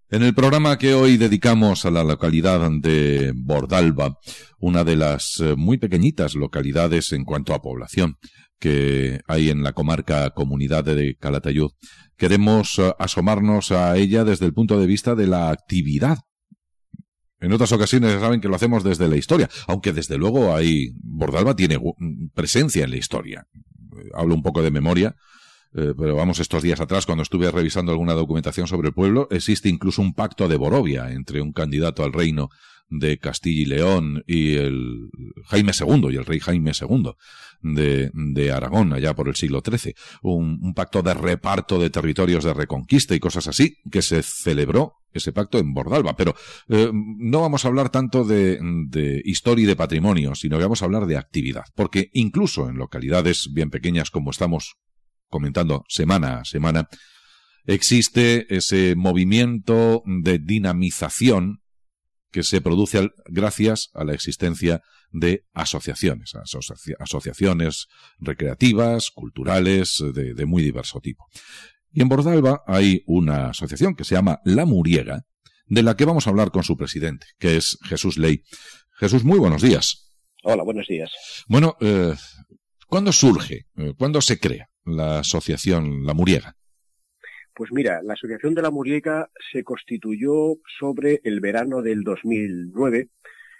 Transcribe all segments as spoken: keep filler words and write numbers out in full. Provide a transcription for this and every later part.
En el programa que hoy dedicamos a la localidad de Bordalba, una de las muy pequeñitas localidades en cuanto a población que hay en la comarca Comunidad de Calatayud, queremos asomarnos a ella desde el punto de vista de la actividad. En otras ocasiones ya saben que lo hacemos desde la historia, aunque desde luego hay Bordalba tiene presencia en la historia. Hablo un poco de memoria. Eh, pero vamos, estos días atrás, cuando estuve revisando alguna documentación sobre el pueblo, existe incluso un pacto de Borovia entre un candidato al reino de Castilla y León y el Jaime segundo y el rey Jaime segundo de, de Aragón, allá por el siglo trece. Un, un pacto de reparto de territorios de reconquista y cosas así, que se celebró ese pacto en Bordalba. Pero eh, no vamos a hablar tanto de, de historia y de patrimonio, sino que vamos a hablar de actividad. Porque incluso en localidades bien pequeñas como estamos comentando semana a semana, existe ese movimiento de dinamización que se produce al, gracias a la existencia de asociaciones, asocia, asociaciones recreativas, culturales, de, de muy diverso tipo. Y en Bordalba hay una asociación que se llama La Muriega, de la que vamos a hablar con su presidente, que es Jesús Ley. Jesús, muy buenos días. Hola, buenos días. Bueno, eh, ¿cuándo surge? ¿Cuándo se crea la asociación La Muriega? Pues mira, la asociación de La Muriega se constituyó sobre el verano del dos mil nueve.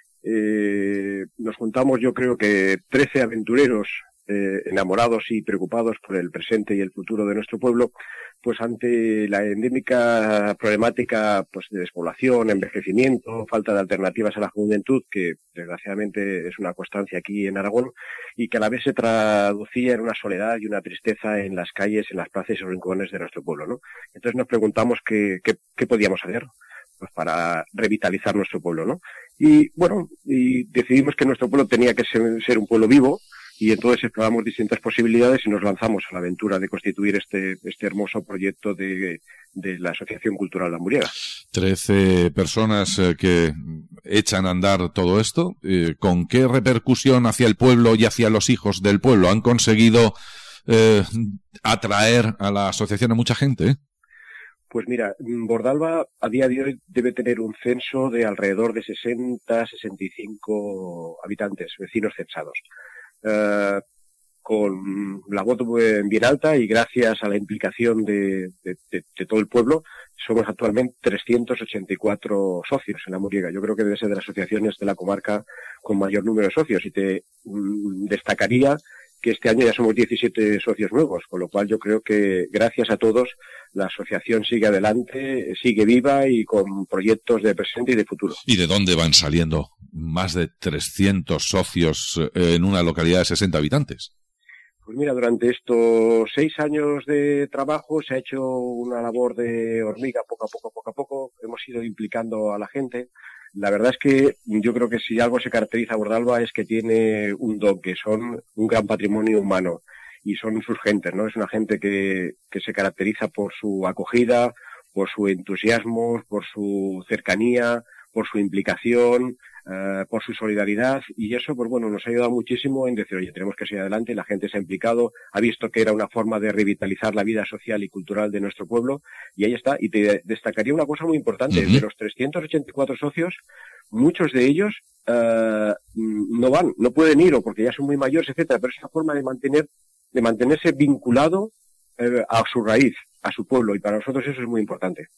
Eh, nos juntamos, yo creo que trece aventureros eh, enamorados y preocupados por el presente y el futuro de nuestro pueblo, pues ante la endémica problemática pues de despoblación, envejecimiento, falta de alternativas a la juventud, que desgraciadamente es una constancia aquí en Aragón, y que a la vez se traducía en una soledad y una tristeza en las calles, en las plazas y rincones de nuestro pueblo, ¿no? Entonces nos preguntamos qué, qué, qué podíamos hacer pues para revitalizar nuestro pueblo, ¿no? Y bueno, y decidimos que nuestro pueblo tenía que ser, ser un pueblo vivo, y entonces exploramos distintas posibilidades y nos lanzamos a la aventura de constituir este, este hermoso proyecto de, de la Asociación Cultural La Muriega. Trece personas eh, que echan a andar todo esto. Eh, ¿Con qué repercusión hacia el pueblo y hacia los hijos del pueblo? ¿Han conseguido eh, atraer a la asociación a mucha gente? Pues mira, Bordalba a día de hoy debe tener un censo de alrededor de sesenta a sesenta y cinco habitantes, vecinos censados. Uh, con la voz bien alta y gracias a la implicación de, de, de, de todo el pueblo, somos actualmente trescientos ochenta y cuatro socios en La Muriega. Yo creo que debe ser de las asociaciones de la comarca con mayor número de socios, y te mm, destacaría que este año ya somos diecisiete socios nuevos, con lo cual yo creo que gracias a todos la asociación sigue adelante, sigue viva y con proyectos de presente y de futuro. ¿Y de dónde van saliendo más de trescientos socios en una localidad de sesenta habitantes? Pues mira, durante estos seis años de trabajo se ha hecho una labor de hormiga poco a poco, poco a poco. Hemos ido implicando a la gente. La verdad es que yo creo que si algo se caracteriza a Bordalba es que tiene un don, que son un gran patrimonio humano, y son sus gentes, ¿no? Es una gente que, que se caracteriza por su acogida, por su entusiasmo, por su cercanía, por su implicación, uh, por su solidaridad, y eso, pues bueno, nos ha ayudado muchísimo en decir, oye, tenemos que seguir adelante. La gente se ha implicado, ha visto que era una forma de revitalizar la vida social y cultural de nuestro pueblo, y ahí está. Y te destacaría una cosa muy importante, uh-huh. De los trescientos ochenta y cuatro socios, muchos de ellos uh, no van, no pueden ir, o porque ya son muy mayores, etcétera, pero es una forma de mantener, de mantenerse vinculado uh, a su raíz, a su pueblo, y para nosotros eso es muy importante.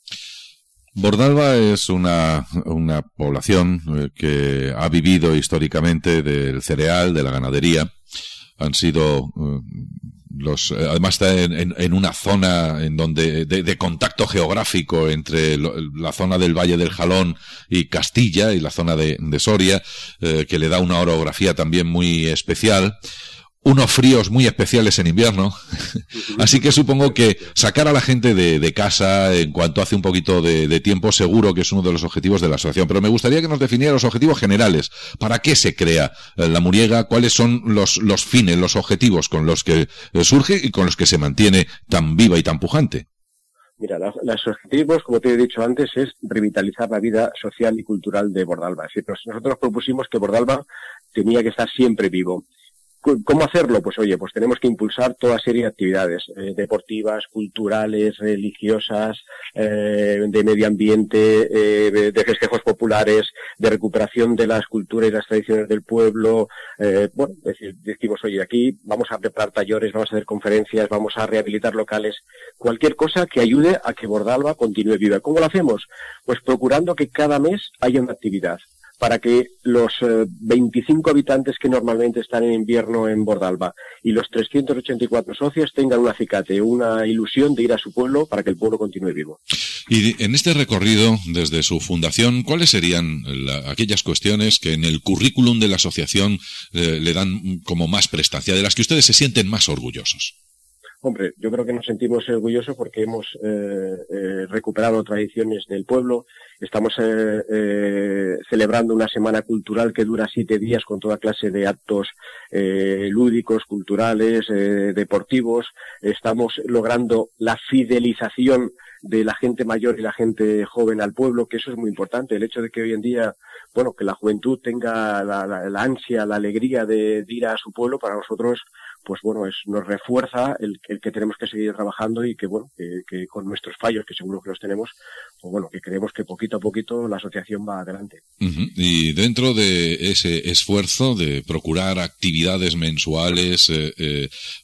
Bordalba es una, una población que ha vivido históricamente del cereal, de la ganadería. Han sido uh, los, además está en, en, en una zona en donde de, de contacto geográfico entre lo, la zona del Valle del Jalón y Castilla y la zona de, de Soria, eh, que le da una orografía también muy especial. Unos fríos muy especiales en invierno, así que supongo que sacar a la gente de, de casa en cuanto hace un poquito de, de tiempo seguro que es uno de los objetivos de la asociación. Pero me gustaría que nos definiera los objetivos generales. ¿Para qué se crea La Muriega? ¿Cuáles son los, los fines, los objetivos con los que surge y con los que se mantiene tan viva y tan pujante? Mira, los, los objetivos, como te he dicho antes, es revitalizar la vida social y cultural de Bordalba. Es decir, nosotros propusimos que Bordalba tenía que estar siempre vivo. ¿Cómo hacerlo? Pues oye, pues tenemos que impulsar toda serie de actividades eh, deportivas, culturales, religiosas, eh, de medio ambiente, eh, de, de festejos populares, de recuperación de las culturas y las tradiciones del pueblo. Eh, bueno, es decir, decimos, oye, aquí vamos a preparar talleres, vamos a hacer conferencias, vamos a rehabilitar locales, cualquier cosa que ayude a que Bordalba continúe viva. ¿Cómo lo hacemos? Pues procurando que cada mes haya una actividad, para que los eh, veinticinco habitantes que normalmente están en invierno en Bordalba y los trescientos ochenta y cuatro socios tengan un acicate, una ilusión de ir a su pueblo para que el pueblo continúe vivo. Y en este recorrido, desde su fundación, ¿cuáles serían la, aquellas cuestiones que en el currículum de la asociación eh, le dan como más prestancia, de las que ustedes se sienten más orgullosos? Hombre, yo creo que nos sentimos orgullosos porque hemos eh, eh, recuperado tradiciones del pueblo. Estamos eh, eh, celebrando una semana cultural que dura siete días con toda clase de actos eh, lúdicos, culturales, eh, deportivos. Estamos logrando la fidelización de la gente mayor y la gente joven al pueblo, que eso es muy importante. El hecho de que hoy en día, bueno, que la juventud tenga la, la, la ansia, la alegría de, de ir a su pueblo, para nosotros, pues bueno, es, nos refuerza el, el que tenemos que seguir trabajando y que, bueno, que, que con nuestros fallos, que seguro que los tenemos, pues bueno, que creemos que poquito a poquito la asociación va adelante. Uh-huh. Y dentro de ese esfuerzo de procurar actividades mensuales, eh, eh,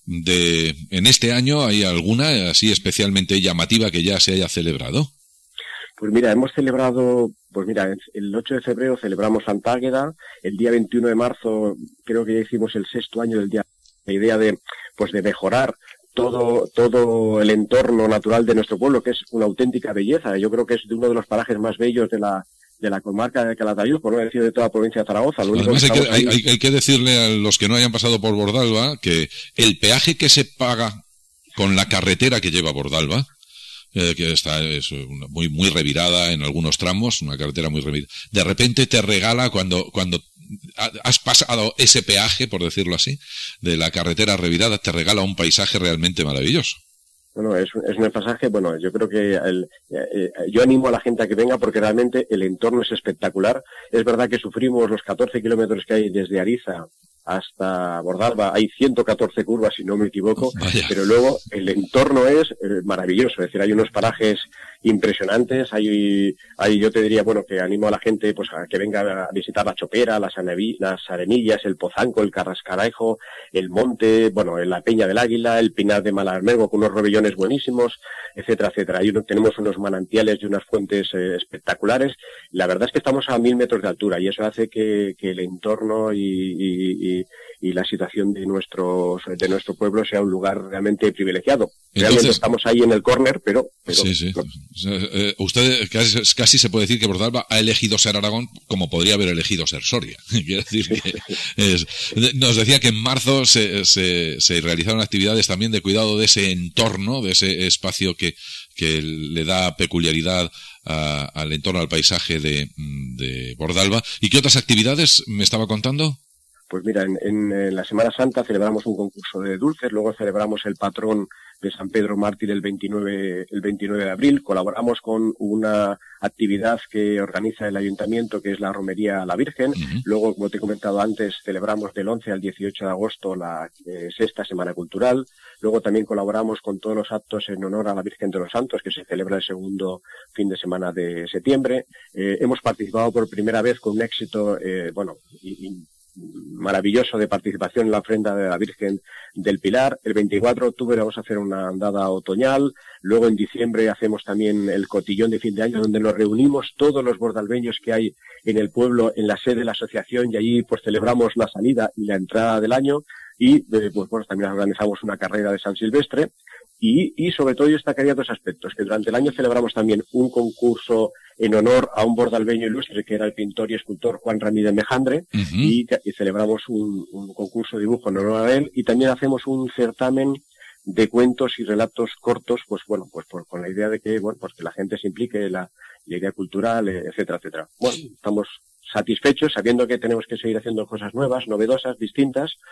de en este año, ¿hay alguna así especialmente llamativa que ya se haya celebrado? Pues mira, hemos celebrado, pues mira, el ocho de febrero celebramos Santa Águeda, el día veintiuno de marzo creo que ya hicimos el sexto año del día. La idea de, pues de mejorar todo, todo el entorno natural de nuestro pueblo, que es una auténtica belleza. Yo creo que es de uno de los parajes más bellos de la, de la comarca de Calatayud, por no decir de toda la provincia de Zaragoza. Lo único Además, que hay, que, hay, ahí... hay que decirle a los que no hayan pasado por Bordalba que el peaje que se paga con la carretera que lleva a Bordalba, eh, que está es una, muy muy revirada en algunos tramos, una carretera muy revirada, de repente te regala cuando cuando has pasado ese peaje, por decirlo así, de la carretera revirada, te regala un paisaje realmente maravilloso. Bueno, es, es un pasaje, bueno, yo creo que el, eh, yo animo a la gente a que venga porque realmente el entorno es espectacular. Es verdad que sufrimos los catorce kilómetros que hay desde Ariza hasta Bordalba, hay ciento catorce curvas, si no me equivoco, Vaya. Pero luego el entorno es eh, maravilloso, es decir, hay unos parajes impresionantes, hay, hay, yo te diría, bueno, que animo a la gente pues a que venga a visitar la Chopera, las, anevi, las Arenillas, el Pozanco, el Carrascarajo, el Monte, bueno, la Peña del Águila, el Pinar de Malarmego con unos robellones buenísimos, etcétera, etcétera. Hay uno, tenemos unos manantiales y unas fuentes eh, espectaculares. La verdad es que estamos a mil metros de altura y eso hace que, que el entorno y, y, y y la situación de nuestros de nuestro pueblo sea un lugar realmente privilegiado. Realmente Entonces, estamos ahí en el córner, pero, pero... Sí, sí. No. Eh, usted casi, casi se puede decir que Bordalba ha elegido ser Aragón como podría haber elegido ser Soria. Quiero decir que es, nos decía que en marzo se, se, se realizaron actividades también de cuidado de ese entorno, de ese espacio que, que le da peculiaridad a, al entorno, al paisaje de, de Bordalba. ¿Y qué otras actividades me estaba contando? Pues mira, en, en, en la Semana Santa celebramos un concurso de dulces, luego celebramos el patrón de San Pedro Mártir el veintinueve, el veintinueve de abril, colaboramos con una actividad que organiza el Ayuntamiento, que es la Romería a la Virgen, uh-huh. Luego, como te he comentado antes, celebramos del once al dieciocho de agosto la eh, sexta Semana Cultural, luego también colaboramos con todos los actos en honor a la Virgen de los Santos, que se celebra el segundo fin de semana de septiembre, eh, hemos participado por primera vez con un éxito, eh, bueno, y, y maravilloso de participación en la ofrenda de la Virgen del Pilar. El veinticuatro de octubre vamos a hacer una andada otoñal, luego en diciembre hacemos también el cotillón de fin de año, donde nos reunimos todos los bordalbeños que hay en el pueblo en la sede de la asociación y allí pues celebramos la salida y la entrada del año y eh, pues bueno, también organizamos una carrera de San Silvestre. Y, y sobre todo yo destacaría dos aspectos, que durante el año celebramos también un concurso en honor a un bordalbeño ilustre que era el pintor y escultor Juan Ramírez Mejandre, uh-huh. y, y celebramos un, un concurso de dibujo en honor a él, y también hacemos un certamen de cuentos y relatos cortos, pues bueno, pues por, con la idea de que, bueno, pues que la gente se implique, la, la idea cultural, etcétera, etcétera. Bueno, estamos satisfechos sabiendo que tenemos que seguir haciendo cosas nuevas, novedosas, distintas,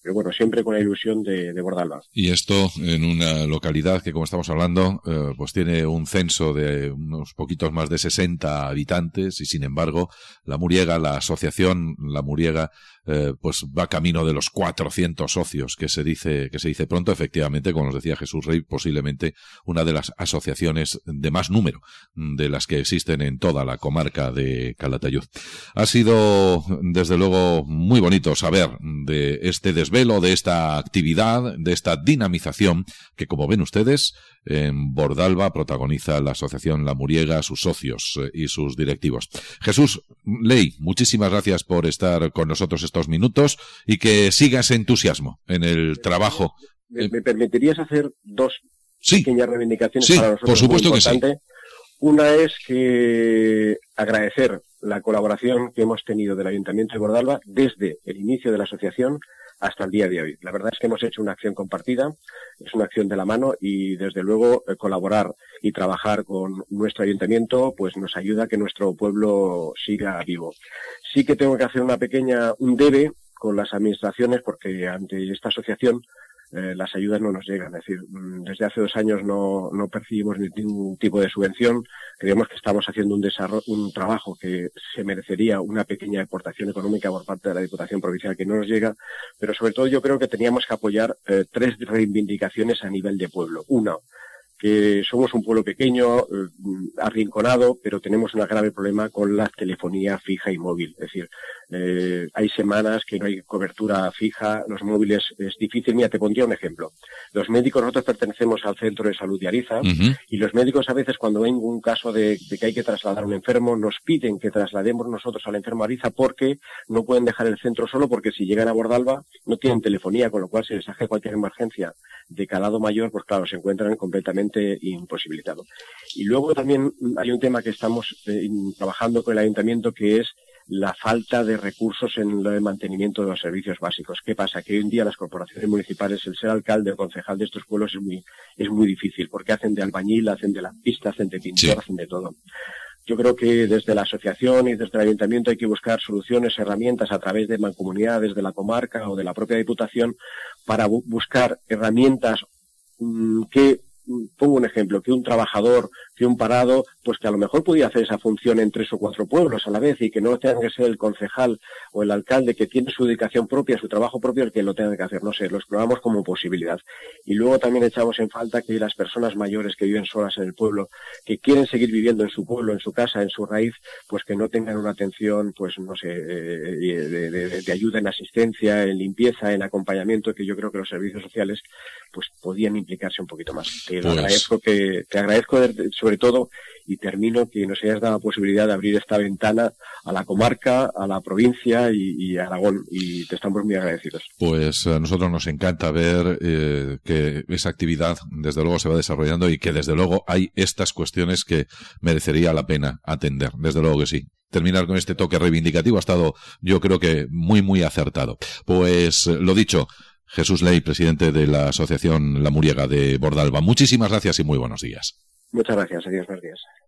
pero bueno, siempre con la ilusión de, de Bordalba. Y esto en una localidad que, como estamos hablando, eh, pues tiene un censo de unos poquitos más de sesenta habitantes y, sin embargo, La Muriega, la asociación La Muriega, eh, pues va camino de los cuatrocientos socios, que se dice que se dice pronto. Efectivamente, como nos decía Jesús Rey, posiblemente una de las asociaciones de más número de las que existen en toda la comarca de Calatayud. Ha sido, desde luego, muy bonito saber de este desvelo, de esta actividad, de esta dinamización que, como ven ustedes, en Bordalba protagoniza la asociación La Muriega, sus socios eh, y sus directivos. Jesús Ley, muchísimas gracias por estar con nosotros estos minutos y que siga ese entusiasmo en el trabajo. ¿Me, me permitirías hacer dos sí, pequeñas reivindicaciones sí, para nosotros? Por supuesto muy que sí. Una es que agradecer la colaboración que hemos tenido del Ayuntamiento de Bordalba desde el inicio de la asociación hasta el día de hoy. La verdad es que hemos hecho una acción compartida, es una acción de la mano y, desde luego, eh, colaborar y trabajar con nuestro ayuntamiento pues nos ayuda a que nuestro pueblo siga vivo. Sí que tengo que hacer una pequeña, un debe con las administraciones, porque ante esta asociación Eh, las ayudas no nos llegan. Es decir, desde hace dos años no, no percibimos ningún tipo de subvención. Creemos que estamos haciendo un desarrollo, un trabajo que se merecería una pequeña aportación económica por parte de la Diputación Provincial, que no nos llega, pero sobre todo yo creo que teníamos que apoyar eh, tres reivindicaciones a nivel de pueblo. Una, que somos un pueblo pequeño, eh, arrinconado, pero tenemos un grave problema con la telefonía fija y móvil. Es decir, eh, hay semanas que no hay cobertura fija, los móviles es difícil. Mira, te pondría un ejemplo. Los médicos, nosotros pertenecemos al Centro de Salud de Ariza, uh-huh. y los médicos a veces, cuando ven un caso de, de que hay que trasladar a un enfermo, nos piden que traslademos nosotros al enfermo a Ariza, porque no pueden dejar el centro solo, porque si llegan a Bordalba no tienen telefonía, con lo cual si les hace cualquier emergencia de calado mayor, pues claro, se encuentran completamente imposibilitados. Y luego también hay un tema que estamos eh, trabajando con el ayuntamiento, que es la falta de recursos en el mantenimiento de los servicios básicos. ¿Qué pasa? Que hoy en día las corporaciones municipales, el ser alcalde o concejal de estos pueblos es muy, es muy difícil, porque hacen de albañil, hacen de lampista, hacen de pintor, sí. hacen de todo. Yo creo que desde la asociación y desde el ayuntamiento hay que buscar soluciones, herramientas a través de mancomunidades de la comarca o de la propia Diputación para bu- buscar herramientas mmm, que, pongo un ejemplo, que un trabajador, que un parado, pues que a lo mejor podía hacer esa función en tres o cuatro pueblos a la vez y que no tenga que ser el concejal o el alcalde, que tiene su dedicación propia, su trabajo propio, el que lo tenga que hacer. No sé, lo exploramos como posibilidad. Y luego también echamos en falta que las personas mayores que viven solas en el pueblo, que quieren seguir viviendo en su pueblo, en su casa, en su raíz, pues que no tengan una atención, pues no sé, de, de, de, de ayuda en asistencia, en limpieza, en acompañamiento, que yo creo que los servicios sociales pues podían implicarse un poquito más. Te pues... agradezco que, te agradezco de, sobre todo, y termino, que nos hayas dado la posibilidad de abrir esta ventana a la comarca, a la provincia y, y a Aragón, y te estamos muy agradecidos. Pues a nosotros nos encanta ver eh, que esa actividad desde luego se va desarrollando y que desde luego hay estas cuestiones que merecería la pena atender, desde luego que sí. Terminar con este toque reivindicativo ha estado, yo creo que muy muy acertado. Pues lo dicho, Jesús Ley, presidente de la Asociación La Muriega de Bordalba, muchísimas gracias y muy buenos días. Muchas gracias, adiós, buenos días.